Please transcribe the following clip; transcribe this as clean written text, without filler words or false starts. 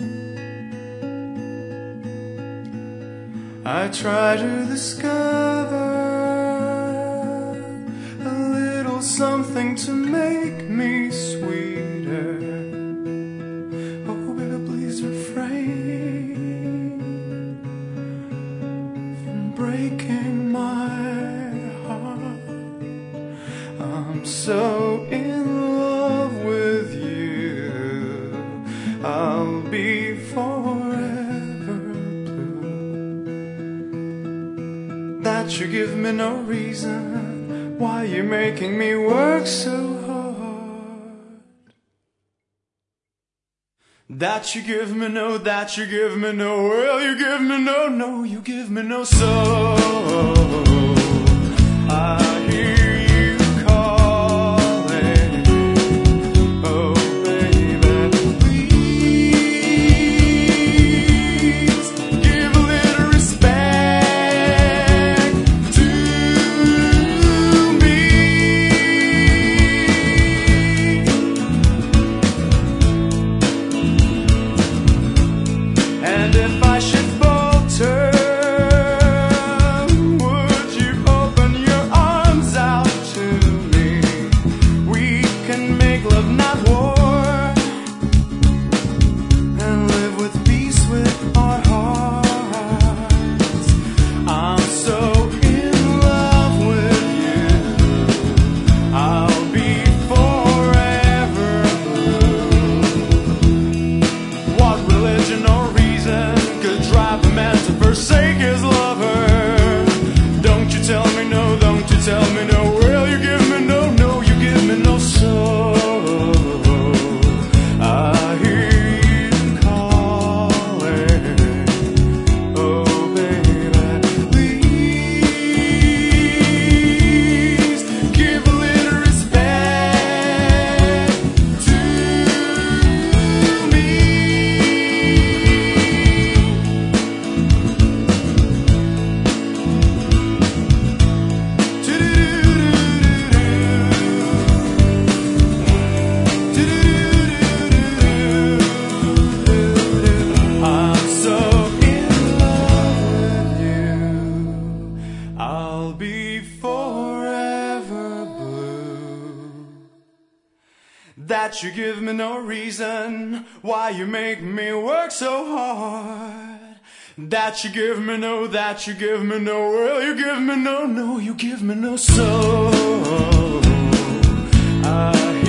I try to discover a little something to make me sweeter. Oh, baby, please refrain from breaking my heart. I'm so in love with you, I'll be forever blue. That you give me no reason why you're making me work so hard. That you give me no, that you give me no, well, you give me no, no, you give me no soul. I hear you calling, oh baby, please give a little respect to me. And if I should falter, would you open your arms out to me? We can make love, not war, and live with peace with our hearts. I'm so in love with you, I'll be forever blue. What religion or reason could drive a man to forsake his lover? Don't you tell me no, don't you tell me no. Well, you give me no, no, you give me no soul. I hear you calling, oh baby, please give a little respect to me. I'm so in love with you, I'll be forever blue. That you give me no reason why you make me work so hard. That you give me no, that you give me no, well, you give me no, no, you give me no soul. I